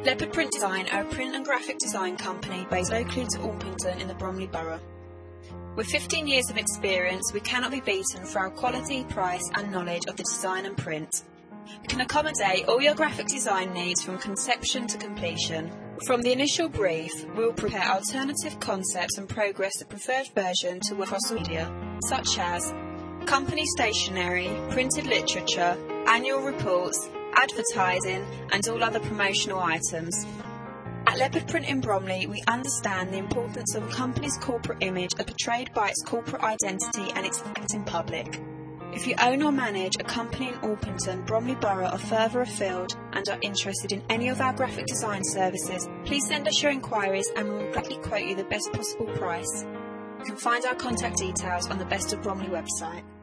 Leopard Print Design are a print and graphic design company based locally to Orpington in the Bromley Borough. With 15 years of experience, we cannot be beaten for our quality, price and knowledge of the design and print. We can accommodate all your graphic design needs from conception to completion. From the initial brief, we will prepare alternative concepts and progress the preferred version to work across media, such as company stationery, printed literature, annual reports, advertising and all other promotional items. At Leopard Print in Bromley, we understand the importance of a company's corporate image as portrayed by its corporate identity and its effect in public. If you own or manage a company in Orpington, Bromley Borough or further afield and are interested in any of our graphic design services, please send us your inquiries and we will gladly quote you the best possible price. You can find our contact details on the Best of Bromley website.